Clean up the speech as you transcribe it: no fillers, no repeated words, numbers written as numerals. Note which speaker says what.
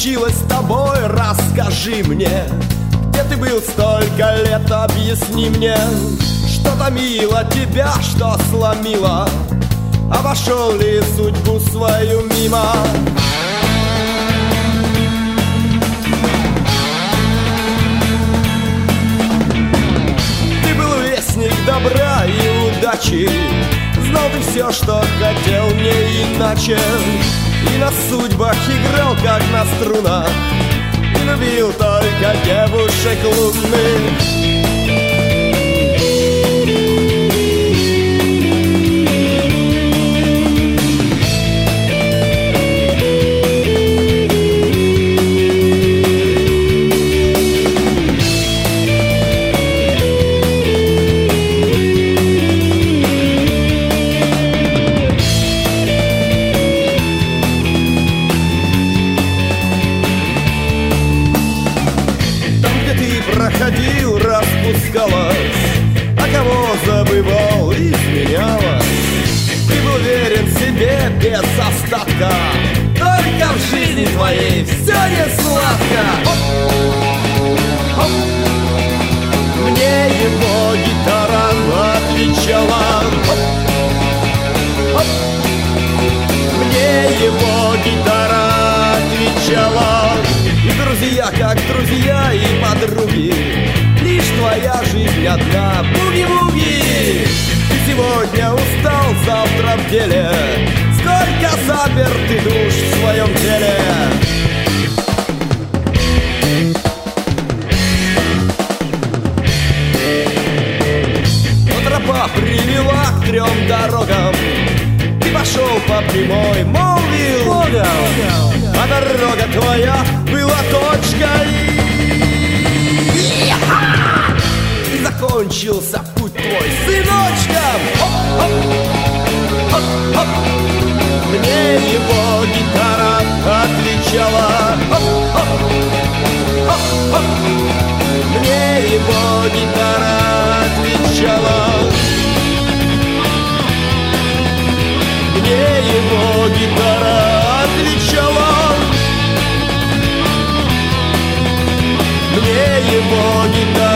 Speaker 1: случилось с тобой, расскажи мне. Где ты был столько лет, объясни мне. Что томило тебя, что сломило? Обошел ли судьбу свою мимо? Ты был вестник добра и удачи, знал ты все, что хотел, не иначе. И на судьбах играл, как на струнах, и любил только девушек лунных. Проходил, распускалась, а кого забывал, изменялась. Ты был верен себе без остатка, только в жизни твоей все не сладко. Оп. Мне его гитара отвечала. Оп. Мне его гитара отвечала. И друзья, как друзья, и подруги, лишь твоя жизнь одна, буги-буги. Ты сегодня устал, завтра в деле, сколько запертый душ в своем теле. Но тропа привела к 3 дорогам, ты пошел по прямой, молвил, а дорога твоя была точкой. И закончился путь твой сыночком. Оп. Мне его гитара отвечала. Оп. Мне его гитара отвечала. Мне его гитара отвечала. Мне его гитара